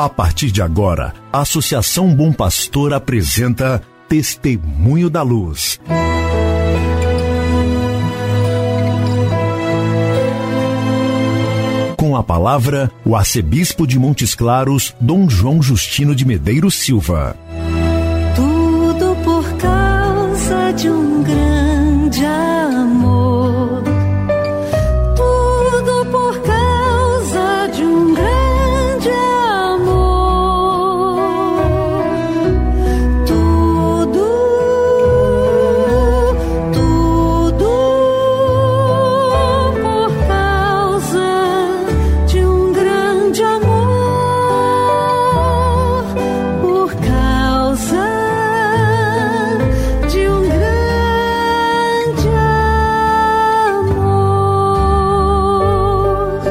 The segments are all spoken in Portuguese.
A partir de agora, a Associação Bom Pastor apresenta Testemunho da Luz. Com a palavra, o arcebispo de Montes Claros, Dom João Justino de Medeiros Silva. Tudo por causa de um grande amor. Tudo por causa de um grande amor. Tudo por causa de um grande amor. Por causa de um grande amor.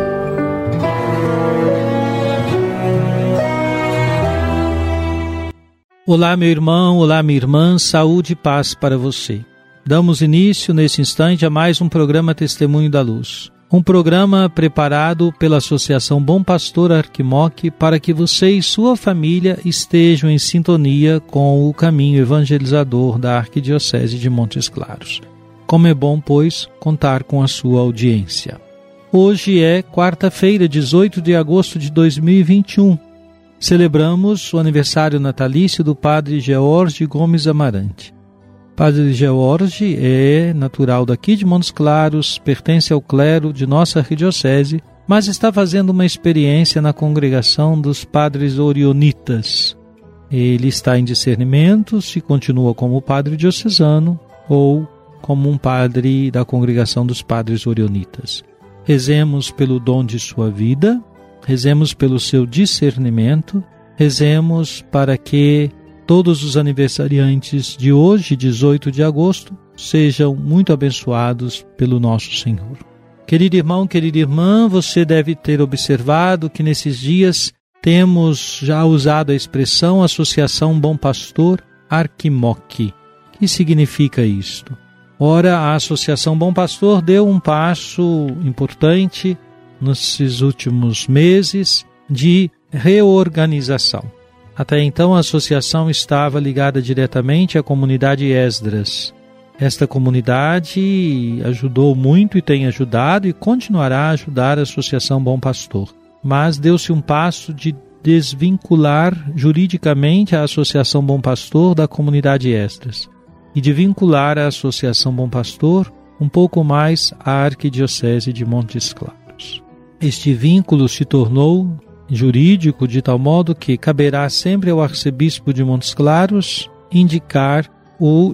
Olá, meu irmão, olá, minha irmã, saúde e paz para você. Damos início nesse instante a mais um programa Testemunho da Luz. Um programa preparado pela Associação Bom Pastor Arquimoc para que você e sua família estejam em sintonia com o caminho evangelizador da Arquidiocese de Montes Claros. Como é bom, pois, contar com a sua audiência. Hoje é quarta-feira, 18 de agosto de 2021. Celebramos o aniversário natalício do Padre George Gomes Amarante. Padre George é natural daqui de Montes Claros, pertence ao clero de nossa arquidiocese, mas está fazendo uma experiência na congregação dos padres orionitas. Ele está em discernimento se continua como padre diocesano ou como um padre da congregação dos padres orionitas. Rezemos pelo dom de sua vida, rezemos pelo seu discernimento, rezemos para que todos os aniversariantes de hoje, 18 de agosto, sejam muito abençoados pelo nosso Senhor. Querido irmão, querida irmã, você deve ter observado que nesses dias temos já usado a expressão Associação Bom Pastor Arquimoc. O que significa isto? Ora, a Associação Bom Pastor deu um passo importante nesses últimos meses de reorganização. Até então, a associação estava ligada diretamente à comunidade Esdras. Esta comunidade ajudou muito e tem ajudado e continuará a ajudar a Associação Bom Pastor. Mas deu-se um passo de desvincular juridicamente a Associação Bom Pastor da comunidade Esdras e de vincular a Associação Bom Pastor um pouco mais à Arquidiocese de Montes Claros. Este vínculo se tornou jurídico de tal modo que caberá sempre ao arcebispo de Montes Claros indicar o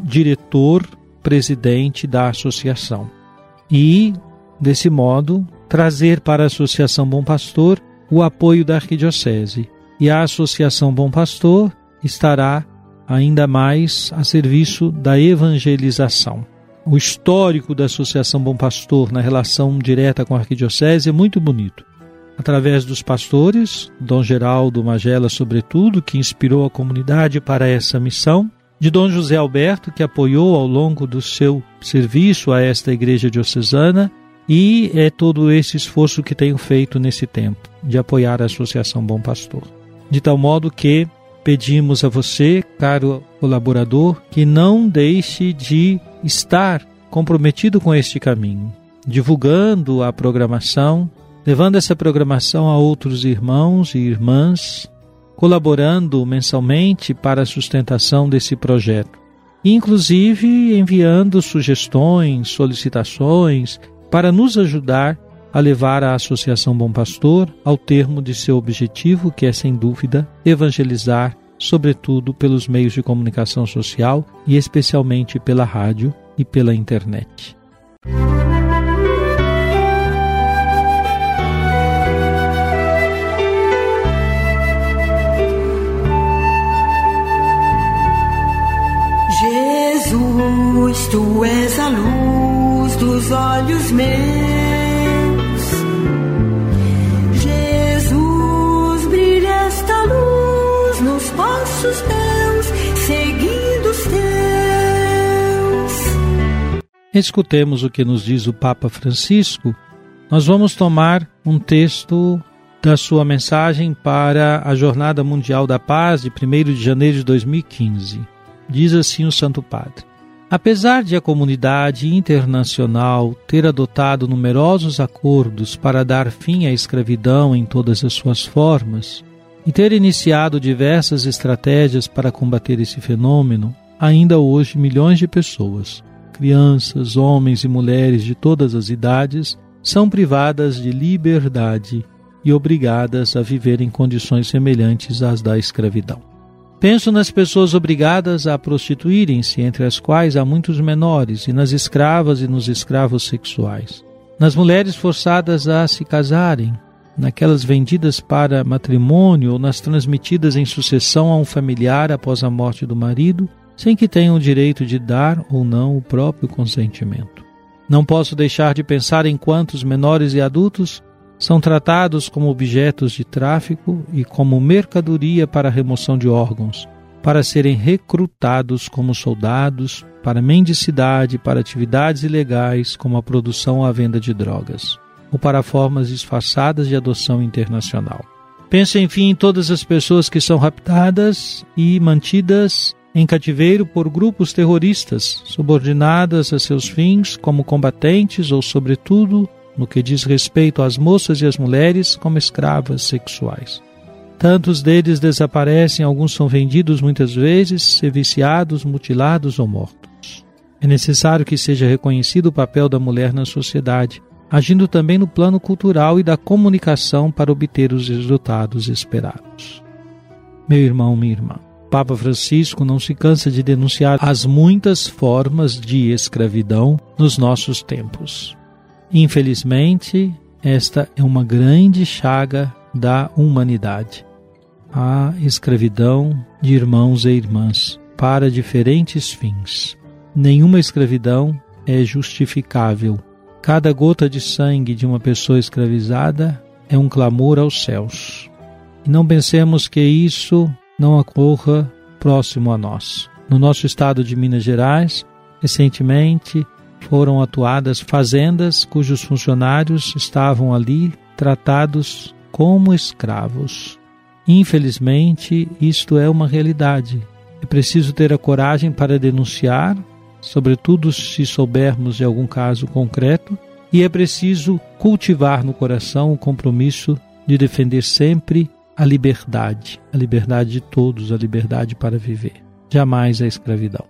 diretor-presidente da associação e, desse modo, trazer para a Associação Bom Pastor o apoio da arquidiocese. E a Associação Bom Pastor estará ainda mais a serviço da evangelização. O histórico da Associação Bom Pastor na relação direta com a arquidiocese é muito bonito. Através dos pastores, Dom Geraldo Magela, sobretudo, que inspirou a comunidade para essa missão, de Dom José Alberto, que apoiou ao longo do seu serviço a esta igreja diocesana, e é todo esse esforço que tenho feito nesse tempo, de apoiar a Associação Bom Pastor. De tal modo que pedimos a você, caro colaborador, que não deixe de estar comprometido com este caminho, divulgando a programação, levando essa programação a outros irmãos e irmãs, colaborando mensalmente para a sustentação desse projeto, inclusive enviando sugestões, solicitações para nos ajudar a levar a Associação Bom Pastor ao termo de seu objetivo, que é, sem dúvida, evangelizar, sobretudo pelos meios de comunicação social e especialmente pela rádio e pela internet. Jesus, tu és a luz dos olhos meus. Jesus, brilha esta luz nos passos teus, seguindo os teus. Escutemos o que nos diz o Papa Francisco. Nós vamos tomar um texto da sua mensagem para a Jornada Mundial da Paz de 1º de janeiro de 2015. Diz assim o Santo Padre: apesar de a comunidade internacional ter adotado numerosos acordos para dar fim à escravidão em todas as suas formas e ter iniciado diversas estratégias para combater esse fenômeno, ainda hoje milhões de pessoas, crianças, homens e mulheres de todas as idades, são privadas de liberdade e obrigadas a viver em condições semelhantes às da escravidão. Penso nas pessoas obrigadas a prostituírem-se, entre as quais há muitos menores, e nas escravas e nos escravos sexuais, nas mulheres forçadas a se casarem, naquelas vendidas para matrimônio ou nas transmitidas em sucessão a um familiar após a morte do marido, sem que tenham o direito de dar ou não o próprio consentimento. Não posso deixar de pensar em quantos menores e adultos são tratados como objetos de tráfico e como mercadoria para a remoção de órgãos, para serem recrutados como soldados, para mendicidade, para atividades ilegais como a produção ou a venda de drogas, ou para formas disfarçadas de adoção internacional. Penso, enfim, em todas as pessoas que são raptadas e mantidas em cativeiro por grupos terroristas, subordinadas a seus fins como combatentes ou, sobretudo, no que diz respeito às moças e às mulheres, como escravas sexuais. Tantos deles desaparecem, alguns são vendidos muitas vezes, serviciados, mutilados ou mortos. É necessário que seja reconhecido o papel da mulher na sociedade, agindo também no plano cultural e da comunicação para obter os resultados esperados. Meu irmão, minha irmã, Papa Francisco não se cansa de denunciar as muitas formas de escravidão nos nossos tempos. Infelizmente, esta é uma grande chaga da humanidade. A escravidão de irmãos e irmãs para diferentes fins. Nenhuma escravidão é justificável. Cada gota de sangue de uma pessoa escravizada é um clamor aos céus. E não pensemos que isso não ocorra próximo a nós. No nosso estado de Minas Gerais, recentemente foram atuadas fazendas cujos funcionários estavam ali tratados como escravos. Infelizmente, isto é uma realidade. É preciso ter a coragem para denunciar, sobretudo se soubermos de algum caso concreto, e é preciso cultivar no coração o compromisso de defender sempre a liberdade de todos, a liberdade para viver, jamais a escravidão.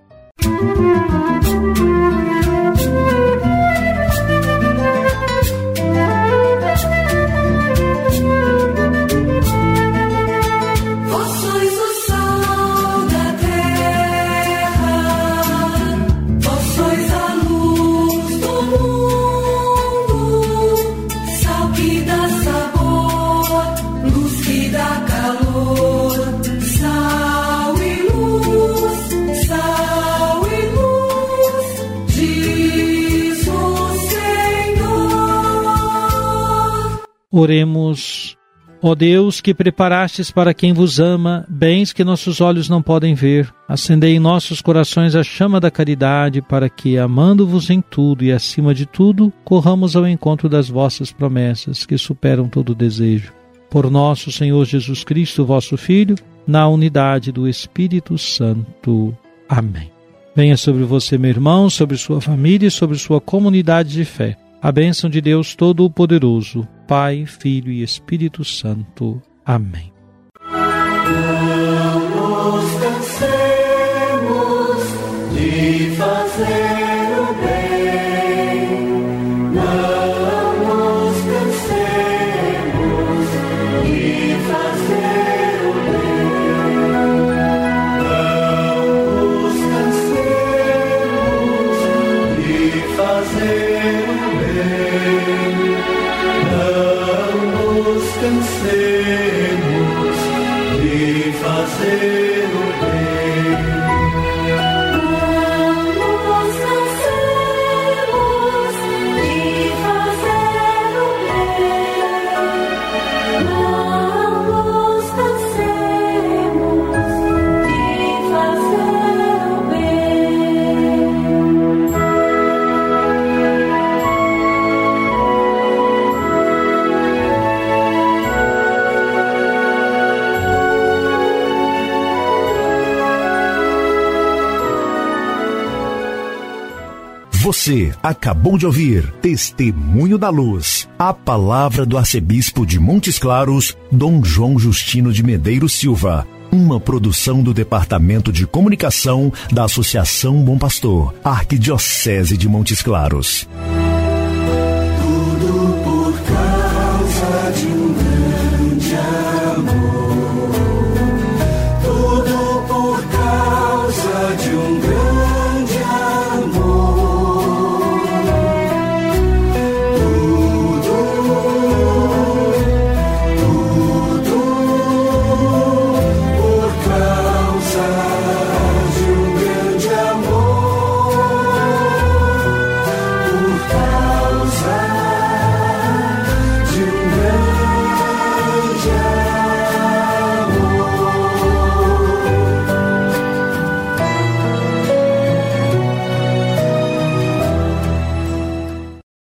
Oremos. Ó Deus, que preparastes para quem vos ama bens que nossos olhos não podem ver, acendei em nossos corações a chama da caridade, para que, amando-vos em tudo e acima de tudo, corramos ao encontro das vossas promessas, que superam todo desejo. Por nosso Senhor Jesus Cristo, vosso Filho, na unidade do Espírito Santo. Amém. Venha sobre você, meu irmão, sobre sua família e sobre sua comunidade de fé a bênção de Deus Todo-Poderoso, Pai, Filho e Espírito Santo. Amém. Não nos cansemos de fazer o bem, não nos cansemos de fazer o bem, não nos cansemos de fazer o bem, não nos cansemos de fazer o bem. Não nos cansemos de fazer o bem. Não nos cansemos de fazer o bem. Você acabou de ouvir Testemunho da Luz, a palavra do arcebispo de Montes Claros, Dom João Justino de Medeiros Silva. Uma produção do Departamento de Comunicação da Associação Bom Pastor, Arquidiocese de Montes Claros.